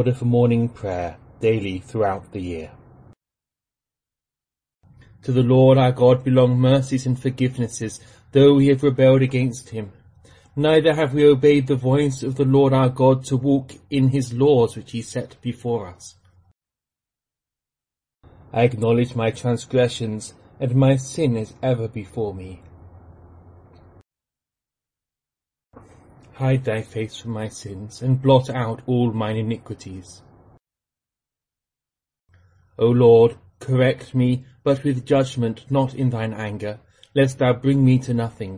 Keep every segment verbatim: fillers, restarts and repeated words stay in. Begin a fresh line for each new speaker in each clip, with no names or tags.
order for morning prayer daily throughout the year. To the Lord our God belong mercies and forgivenesses, though we have rebelled against him. Neither have we obeyed the voice of the Lord our God to walk in his laws which he set before us. I acknowledge my transgressions, and my sin is ever before me. Hide thy face from my sins, and blot out all mine iniquities. O Lord, correct me, but with judgment, not in thine anger, lest thou bring me to nothing.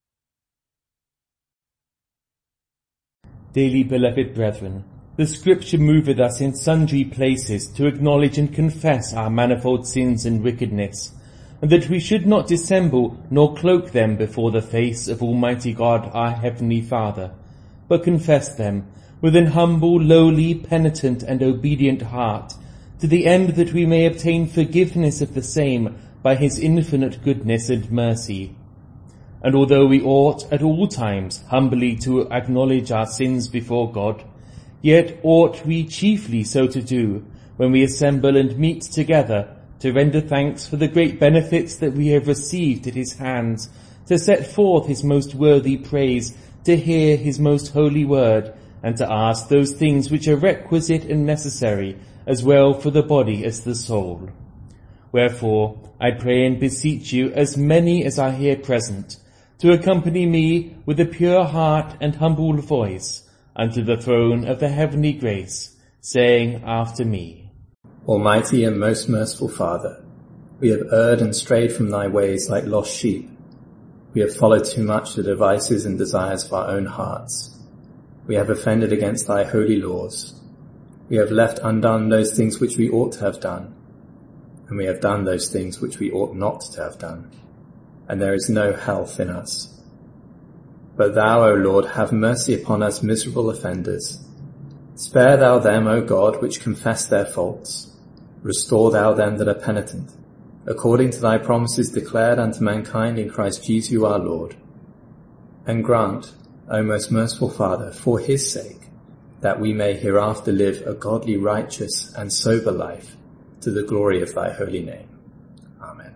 Dearly beloved brethren, the Scripture moveth us in sundry places to acknowledge and confess our manifold sins and wickedness, and that we should not dissemble nor cloak them before the face of Almighty God our Heavenly Father, but confess them with an humble, lowly, penitent and obedient heart, to the end that we may obtain forgiveness of the same by his infinite goodness and mercy. And although we ought at all times humbly to acknowledge our sins before God, yet ought we chiefly so to do when we assemble and meet together to render thanks for the great benefits that we have received at his hands, to set forth his most worthy praise, to hear his most holy word, and to ask those things which are requisite and necessary, as well for the body as the soul. Wherefore I pray and beseech you, as many as are here present, to accompany me with a pure heart and humble voice unto the throne of the heavenly grace, saying after me,
Almighty and most merciful Father, we have erred and strayed from thy ways like lost sheep. We have followed too much the devices and desires of our own hearts. We have offended against thy holy laws. We have left undone those things which we ought to have done, and we have done those things which we ought not to have done, and there is no health in us. But thou, O Lord, have mercy upon us miserable offenders. Spare thou them, O God, which confess their faults. Restore thou them that are penitent, according to thy promises declared unto mankind in Christ Jesus our Lord. And grant, O most merciful Father, for his sake, that we may hereafter live a godly, righteous, and sober life, to the glory of thy holy name. Amen.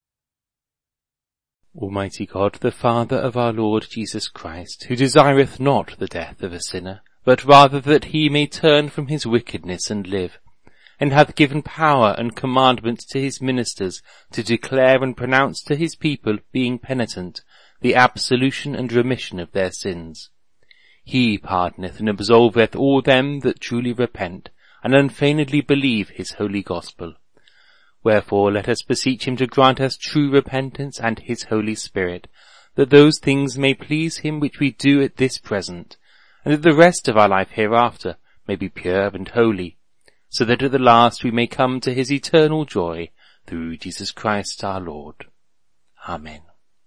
Almighty God, the Father of our Lord Jesus Christ, who desireth not the death of a sinner, but rather that he may turn from his wickedness and live, and hath given power and commandment to his ministers to declare and pronounce to his people, being penitent, the absolution and remission of their sins. He pardoneth and absolveth all them that truly repent, and unfeignedly believe his holy gospel. Wherefore let us beseech him to grant us true repentance and his Holy Spirit, that those things may please him which we do at this present, and that the rest of our life hereafter may be pure and holy, so that at the last we may come to his eternal joy, through Jesus Christ our Lord. Amen.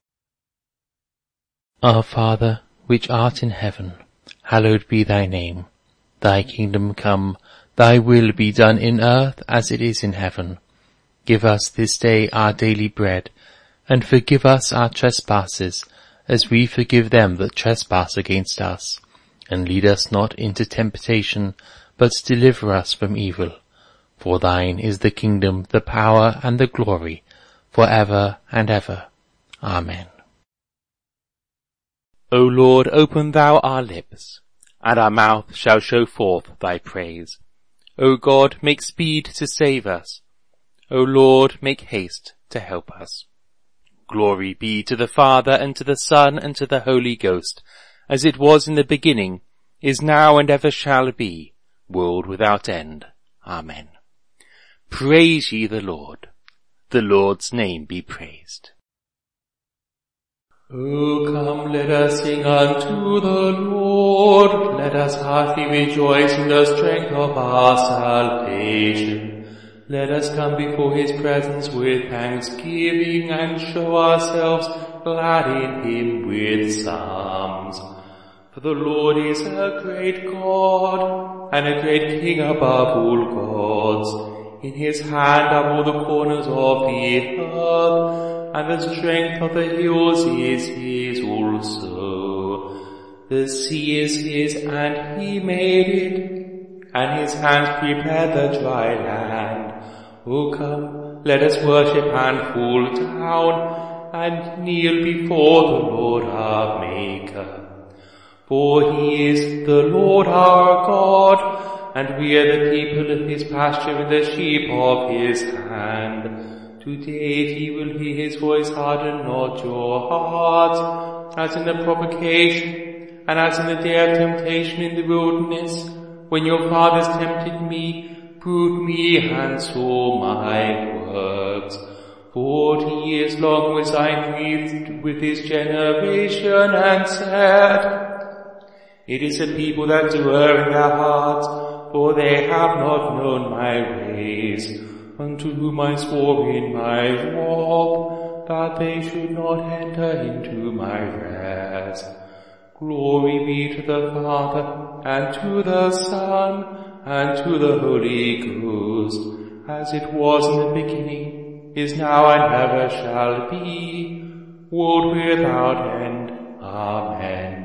Our Father, which art in heaven, hallowed be thy name. Thy kingdom come, thy will be done in earth as it is in heaven. Give us this day our daily bread, and forgive us our trespasses, as we forgive them that trespass against us. And lead us not into temptation, but deliver us from evil. For thine is the kingdom, the power, and the glory, for ever and ever. Amen. O Lord, open thou our lips, and our mouth shall show forth thy praise. O God, make speed to save us. O Lord, make haste to help us. Glory be to the Father, and to the Son, and to the Holy Ghost, as it was in the beginning, is now, and ever shall be, world without end. Amen. Praise ye the Lord. The Lord's name be praised. O come, let us sing unto the Lord. Let us heartily rejoice in the strength of our salvation. Let us come before his presence with thanksgiving, and show ourselves glad in him with psalms. For the Lord is a great God, and a great King above all gods. In his hand are all the corners of the earth, and the strength of the hills is his also. The sea is his, and he made it, and his hands prepared the dry land. O come, let us worship and fall down, and kneel before the Lord our Maker. For he is the Lord our God, and we are the people of his pasture and the sheep of his hand. Today if ye will hear his voice, harden not your hearts, as in the provocation, and as in the day of temptation in the wilderness, when your fathers tempted me, proved me, and saw my works. Forty years long was I grieved with his generation, and said, it is a people that do err in their hearts, for they have not known my ways, unto whom I swore in my wrath, that they should not enter into my rest. Glory be to the Father, and to the Son, and to the Holy Ghost, as it was in the beginning, is now, and ever shall be, world without end. Amen.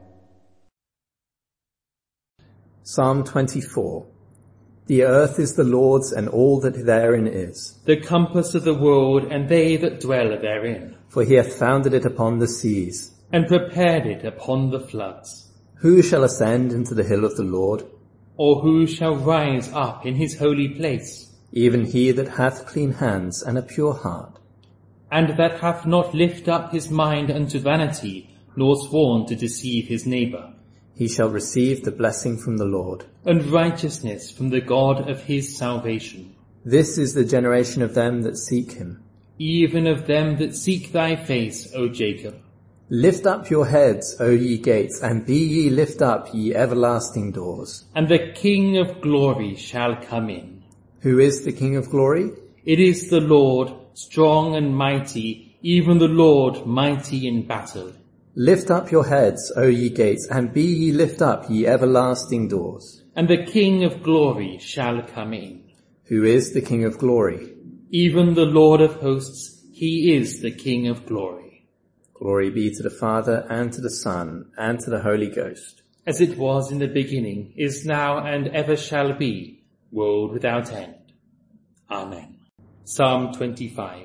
Psalm twenty-four. The earth is the Lord's, and all that therein is,
the compass of the world, and they that dwell therein.
For he hath founded it upon the seas,
and prepared it upon the floods.
Who shall ascend into the hill of the Lord?
Or who shall rise up in his holy place?
Even he that hath clean hands and a pure heart,
and that hath not lifted up his mind unto vanity, nor sworn to deceive his neighbour.
He shall receive the blessing from the Lord,
and righteousness from the God of his salvation.
This is the generation of them that seek him,
even of them that seek thy face, O Jacob.
Lift up your heads, O ye gates, and be ye lift up, ye everlasting doors.
And the King of glory shall come in.
Who is the King of glory?
It is the Lord, strong and mighty, even the Lord mighty in battle.
Lift up your heads, O ye gates, and be ye lift up, ye everlasting doors.
And the King of glory shall come in.
Who is the King of glory?
Even the Lord of hosts, he is the King of glory.
Glory be to the Father, and to the Son, and to the Holy Ghost.
As it was in the beginning, is now, and ever shall be, world without end. Amen. Psalm twenty-five.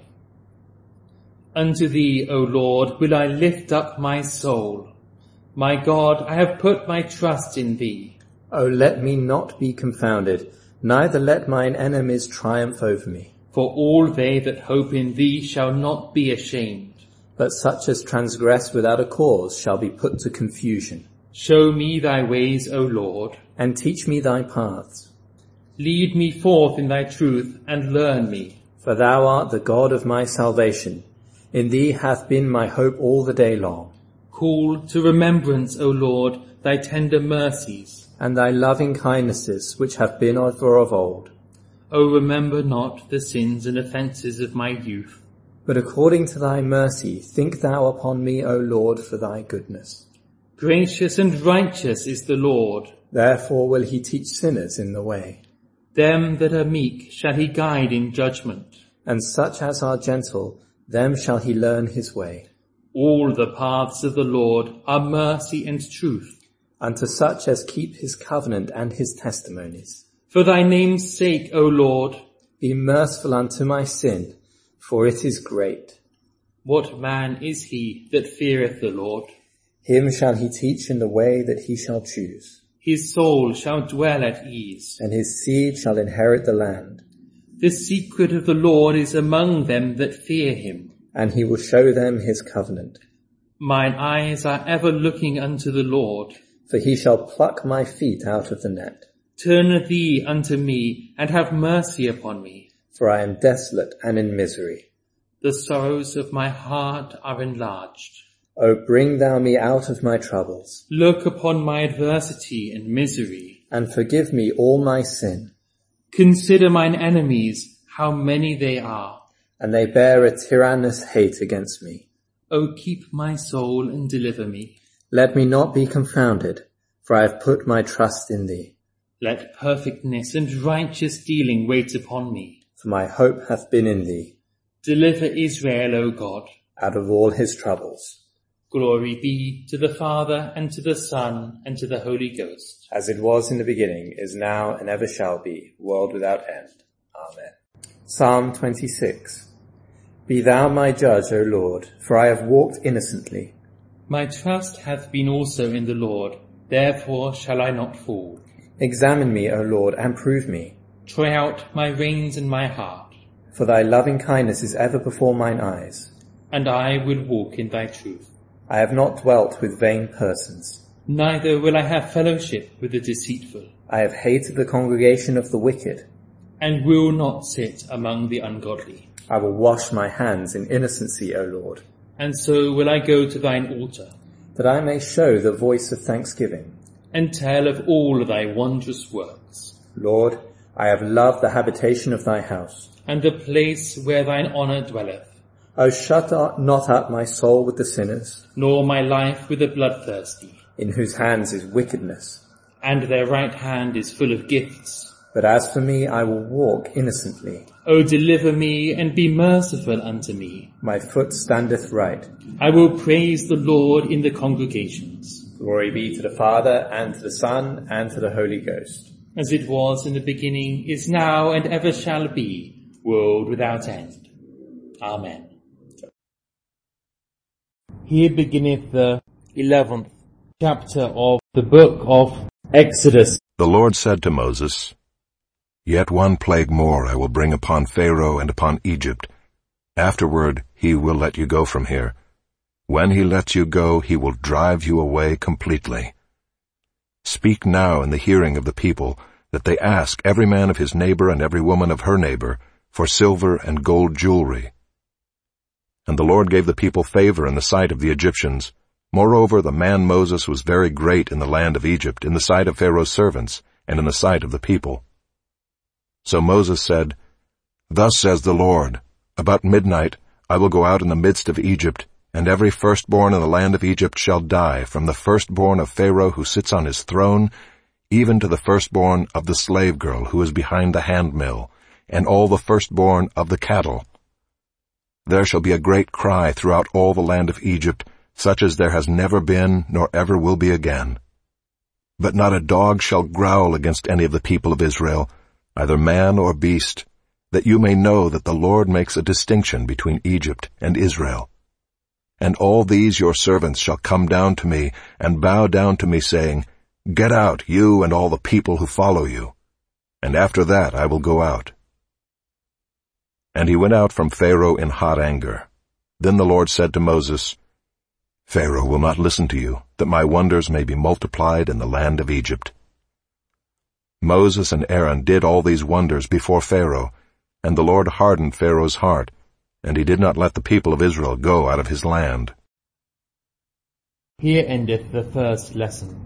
Unto thee, O Lord, will I lift up my soul. My God, I have put my trust in thee.
O let me not be confounded, neither let mine enemies triumph over me.
For all they that hope in thee shall not be ashamed.
But such as transgress without a cause shall be put to confusion.
Show me thy ways, O Lord,
and teach me thy paths.
Lead me forth in thy truth, and learn me.
For thou art the God of my salvation. In thee hath been my hope all the day long.
Call to remembrance, O Lord, thy tender mercies,
and thy loving kindnesses which have been of of old.
O remember not the sins and offences of my youth.
But according to thy mercy think thou upon me, O Lord, for thy goodness.
Gracious and righteous is the Lord.
Therefore will he teach sinners in the way.
Them that are meek shall he guide in judgment.
And such as are gentle, them shall he learn his way.
All the paths of the Lord are mercy and truth.
Unto such as keep his covenant and his testimonies.
For thy name's sake, O Lord,
be merciful unto my sin, for it is great.
What man is he that feareth the Lord?
Him shall he teach in the way that he shall choose.
His soul shall dwell at ease,
and his seed shall inherit the land.
The secret of the Lord is among them that fear him,
and he will show them his covenant.
Mine eyes are ever looking unto the Lord,
for he shall pluck my feet out of the net.
Turn thee unto me, and have mercy upon me.
For I am desolate and in misery.
The sorrows of my heart are enlarged.
O bring thou me out of my troubles.
Look upon my adversity and misery,
and forgive me all my sin.
Consider mine enemies, how many they are.
And they bear a tyrannous hate against me.
O keep my soul and deliver me.
Let me not be confounded, for I have put my trust in thee.
Let perfectness and righteous dealing wait upon me.
For my hope hath been in thee.
Deliver Israel, O God,
out of all his troubles.
Glory be to the Father, and to the Son, and to the Holy Ghost.
As it was in the beginning, is now, and ever shall be, world without end. Amen. Psalm twenty-six. Be thou my judge, O Lord, for I have walked innocently.
My trust hath been also in the Lord, therefore shall I not fall.
Examine me, O Lord, and prove me.
Try out my reins and my heart.
For thy loving kindness is ever before mine eyes.
And I will walk in thy truth.
I have not dwelt with vain persons.
Neither will I have fellowship with the deceitful.
I have hated the congregation of the wicked.
And will not sit among the ungodly.
I will wash my hands in innocency, O Lord.
And so will I go to thine altar,
that I may show the voice of thanksgiving,
and tell of all thy wondrous works.
Lord, I have loved the habitation of thy house,
and the place where thine honour dwelleth.
O shut not up my soul with the sinners,
nor my life with the bloodthirsty,
in whose hands is wickedness,
and their right hand is full of gifts.
But as for me, I will walk innocently.
O deliver me, and be merciful unto me.
My foot standeth right.
I will praise the Lord in the congregations.
Glory be to the Father, and to the Son, and to the Holy Ghost.
As it was in the beginning, is now, and ever shall be, world without end. Amen.
Here beginneth the eleventh chapter of the book of Exodus.
The Lord said to Moses, Yet one plague more I will bring upon Pharaoh and upon Egypt. Afterward he will let you go from here. When he lets you go, he will drive you away completely. Speak now in the hearing of the people, that they ask every man of his neighbor and every woman of her neighbor for silver and gold jewelry. And the Lord gave the people favor in the sight of the Egyptians. Moreover, the man Moses was very great in the land of Egypt, in the sight of Pharaoh's servants, and in the sight of the people. So Moses said, Thus says the Lord, About midnight I will go out in the midst of Egypt, and every firstborn in the land of Egypt shall die, from the firstborn of Pharaoh who sits on his throne, even to the firstborn of the slave girl who is behind the handmill, and all the firstborn of the cattle. There shall be a great cry throughout all the land of Egypt, such as there has never been, nor ever will be again. But not a dog shall growl against any of the people of Israel, either man or beast, that you may know that the Lord makes a distinction between Egypt and Israel. And all these your servants shall come down to me, and bow down to me, saying, Get out, you and all the people who follow you. And after that I will go out. And he went out from Pharaoh in hot anger. Then the Lord said to Moses, Pharaoh will not listen to you, that my wonders may be multiplied in the land of Egypt. Moses and Aaron did all these wonders before Pharaoh, and the Lord hardened Pharaoh's heart, and he did not let the people of Israel go out of his land.
Here endeth the first lesson.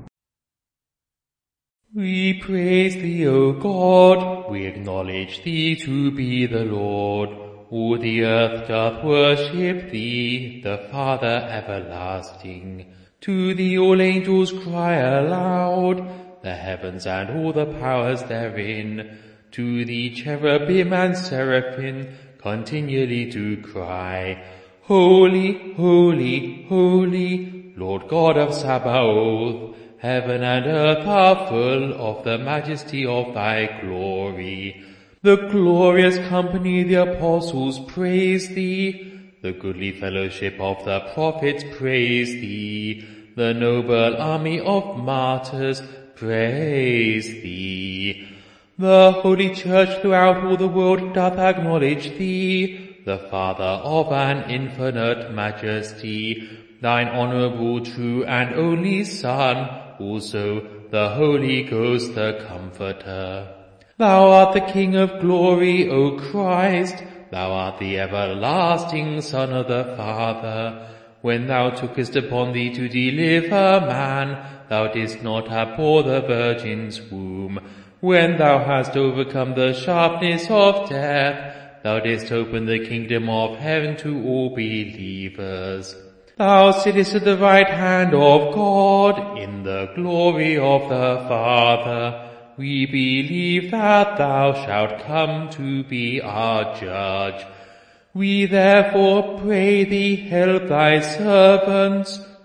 We praise thee, O God, we acknowledge thee to be the Lord. All the earth doth worship thee, the Father everlasting. To thee all angels cry aloud, the heavens and all the powers therein. To thee cherubim and seraphim continually to cry, Holy, holy, holy, Lord God of Sabaoth. Heaven and earth are full of the majesty of thy glory. The glorious company of the apostles praise thee. The goodly fellowship of the prophets praise thee. The noble army of martyrs praise thee. The holy church throughout all the world doth acknowledge thee, the Father of an infinite majesty, thine honourable, true, and only Son, also the Holy Ghost, the Comforter. Thou art the King of glory, O Christ, thou art the everlasting Son of the Father. When thou tookest upon thee to deliver man, thou didst not abhor the Virgin's womb. When thou hast overcome the sharpness of death, thou didst open the kingdom of heaven to all believers. Thou sittest at the right hand of God, in the glory of the Father. We believe that thou shalt come to be our judge. We therefore pray thee, help thy servants,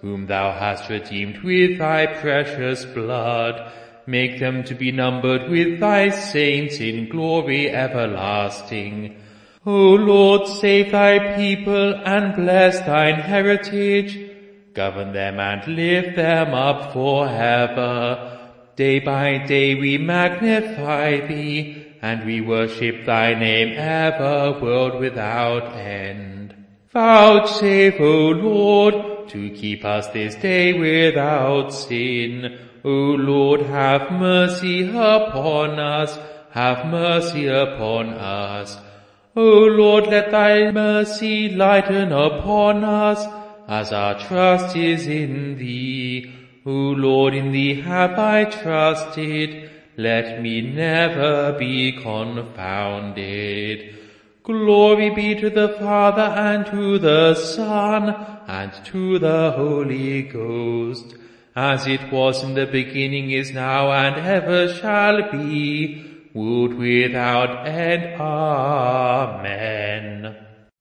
whom thou hast redeemed with thy precious blood. Make them to be numbered with thy saints in glory everlasting. O Lord, save thy people and bless thine heritage. Govern them and lift them up forever. Day by day we magnify thee, and we worship thy name ever, world without end. Vouchsafe, O Lord, to keep us this day without sin. O Lord, have mercy upon us, have mercy upon us. O Lord, let thy mercy lighten upon us, as our trust is in thee. O Lord, in thee have I trusted, let me never be confounded. Glory be to the Father, and to the Son, and to the Holy Ghost, as it was in the beginning, is now, and ever shall be, world without end. Amen.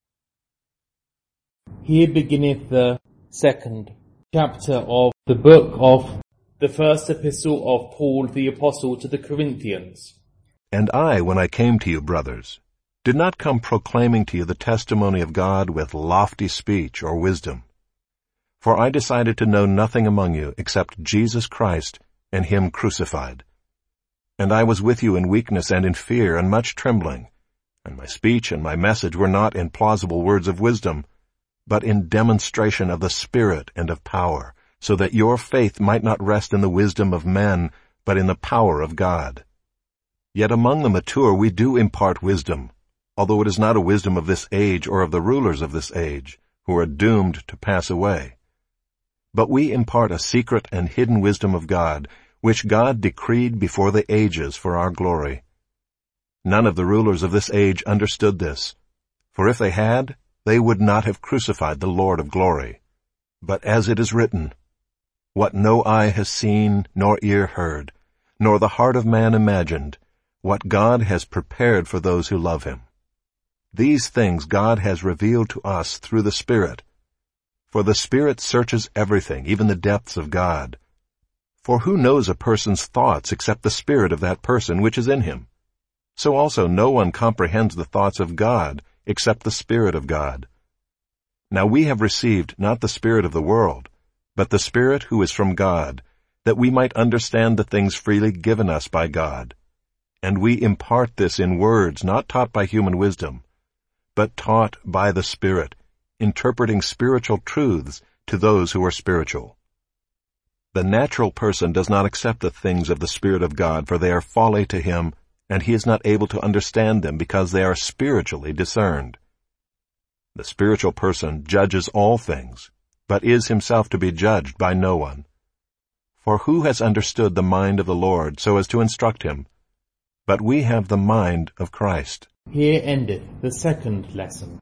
Here beginneth the second chapter of the book of the first epistle of Paul the Apostle to the Corinthians.
And I, when I came to you, brothers, did not come proclaiming to you the testimony of God with lofty speech or wisdom. For I decided to know nothing among you except Jesus Christ and him crucified. And I was with you in weakness and in fear and much trembling. And my speech and my message were not in plausible words of wisdom, but in demonstration of the Spirit and of power, so that your faith might not rest in the wisdom of men, but in the power of God. Yet among the mature we do impart wisdom, although it is not a wisdom of this age or of the rulers of this age, who are doomed to pass away. But we impart a secret and hidden wisdom of God, which God decreed before the ages for our glory. None of the rulers of this age understood this, for if they had, they would not have crucified the Lord of glory. But as it is written, what no eye has seen, nor ear heard, nor the heart of man imagined, what God has prepared for those who love him. These things God has revealed to us through the Spirit. For the Spirit searches everything, even the depths of God. For who knows a person's thoughts except the spirit of that person which is in him? So also no one comprehends the thoughts of God except the Spirit of God. Now we have received not the spirit of the world, but the Spirit who is from God, that we might understand the things freely given us by God. And we impart this in words not taught by human wisdom, but taught by the Spirit, interpreting spiritual truths to those who are spiritual. The natural person does not accept the things of the Spirit of God, for they are folly to him, and he is not able to understand them because they are spiritually discerned. The spiritual person judges all things, but is himself to be judged by no one. For who has understood the mind of the Lord so as to instruct him? But we have the mind of Christ.
Here endeth the second lesson.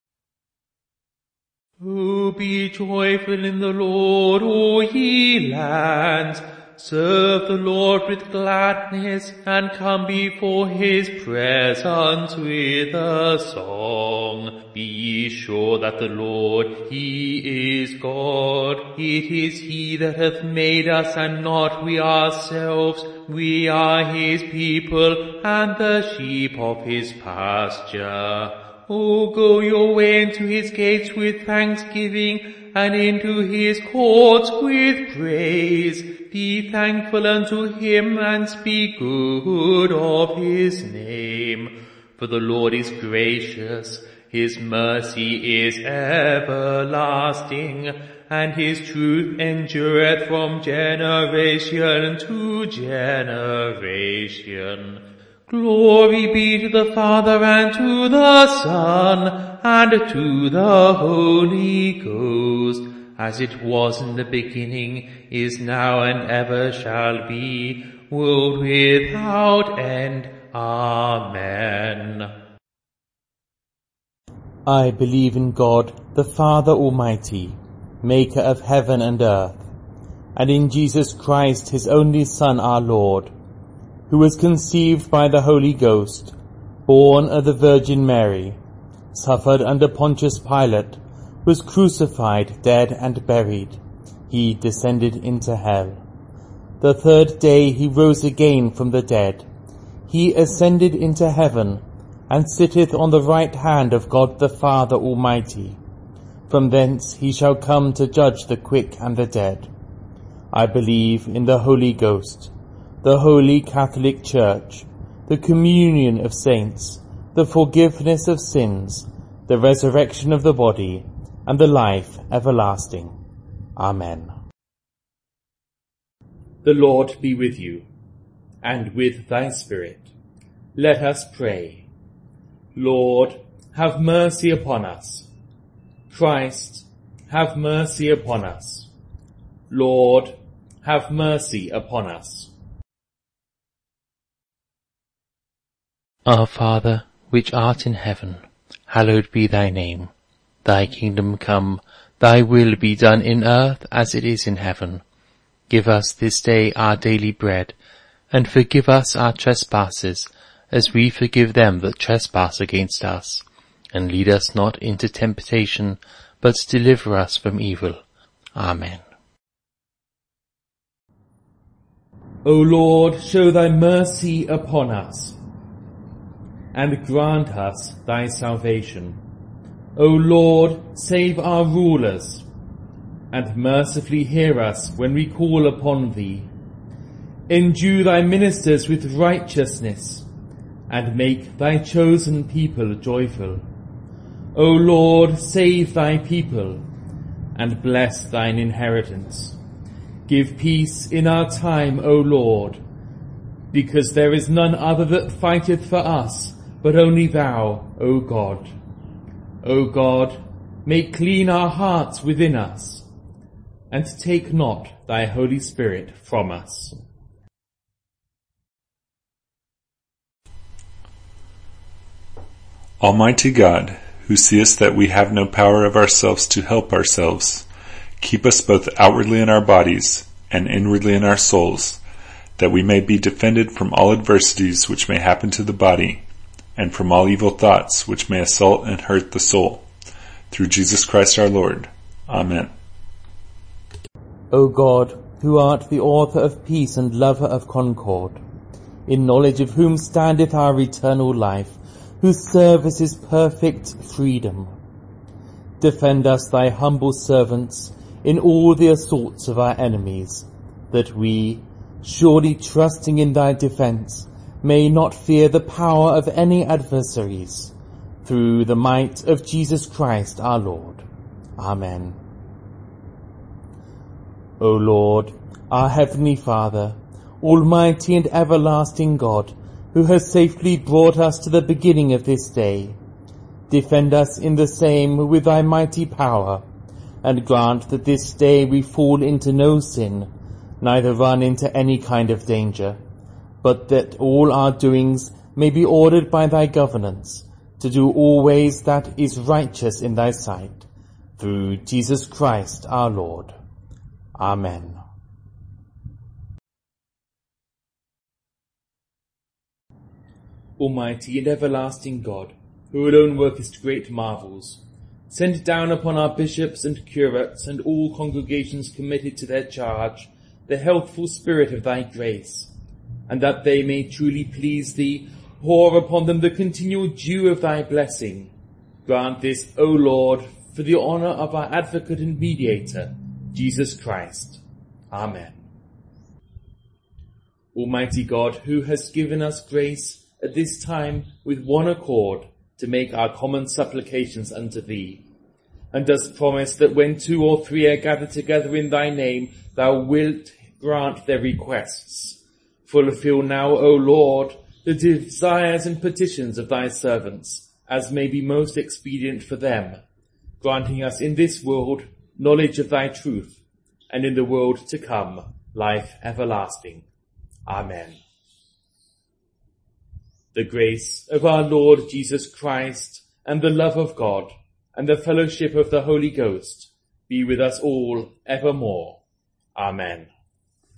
Oh, be joyful in the Lord, O ye lands. Serve the Lord with gladness, and come before his presence with a song. Be ye sure that the Lord, he is God. It is he that hath made us, and not we ourselves. We are his people, and the sheep of his pasture. O go your way into his gates with thanksgiving, and into his courts with praise. Be thankful unto him, and speak good of his name. For the Lord is gracious, his mercy is everlasting, and his truth endureth from generation to generation. Glory be to the Father, and to the Son, and to the Holy Ghost, as it was in the beginning, is now, and ever shall be, world without end. Amen.
I believe in God, the Father Almighty, maker of heaven and earth, and in Jesus Christ, his only Son, our Lord, who was conceived by the Holy Ghost, born of the Virgin Mary, suffered under Pontius Pilate, was crucified, dead, and buried. he descended into hell. The third day he rose again from the dead. He ascended into heaven, and sitteth on the right hand of God the Father Almighty. From thence he shall come to judge the quick and the dead. I believe in the Holy Ghost, the Holy Catholic Church, the communion of saints, the forgiveness of sins, the resurrection of the body, and the life everlasting. Amen.
The Lord be with you, and with thy spirit. Let us pray. Lord, have mercy upon us. Christ, have mercy upon us. Lord, have mercy upon us.
Our Father, which art in heaven, hallowed be thy name. Thy kingdom come, thy will be done in earth as it is in heaven. Give us this day our daily bread, and forgive us our trespasses, as we forgive them that trespass against us. And lead us not into temptation, but deliver us from evil. Amen.
O Lord, show thy mercy upon us, and grant us thy salvation. O Lord, save our rulers, and mercifully hear us when we call upon thee. Endue thy ministers with righteousness, and make thy chosen people joyful. O Lord, save thy people, and bless thine inheritance. Give peace in our time, O Lord, because there is none other that fighteth for us, but only thou, O God. O God, make clean our hearts within us, and take not thy Holy Spirit from us.
Almighty God, who seest that we have no power of ourselves to help ourselves, keep us both outwardly in our bodies and inwardly in our souls, that we may be defended from all adversities which may happen to the body, and from all evil thoughts which may assault and hurt the soul. Through Jesus Christ our Lord. Amen.
O God, who art the author of peace and lover of concord, in knowledge of whom standeth our eternal life, whose service is perfect freedom, defend us, thy humble servants, in all the assaults of our enemies, that we, surely trusting in thy defence, may not fear the power of any adversaries, through the might of Jesus Christ our Lord. Amen. O Lord, our heavenly Father, almighty and everlasting God, who has safely brought us to the beginning of this day, defend us in the same with thy mighty power, and grant that this day we fall into no sin, neither run into any kind of danger, but that all our doings may be ordered by thy governance, to do always that is righteous in thy sight, through Jesus Christ our Lord. Amen.
Almighty and everlasting God, who alone workest great marvels, send down upon our bishops and curates and all congregations committed to their charge the healthful spirit of thy grace, and that they may truly please thee, pour upon them the continual dew of thy blessing. Grant this, O Lord, for the honour of our advocate and mediator, Jesus Christ. Amen. Almighty God, who hast given us grace at this time with one accord to make our common supplications unto thee, and dost promise that when two or three are gathered together in thy name, thou wilt grant their requests. Fulfill now, O Lord, the desires and petitions of thy servants, as may be most expedient for them, granting us in this world knowledge of thy truth, and in the world to come life everlasting. Amen. The grace of our Lord Jesus Christ, and the love of God, and the fellowship of the Holy Ghost be with us all evermore. Amen.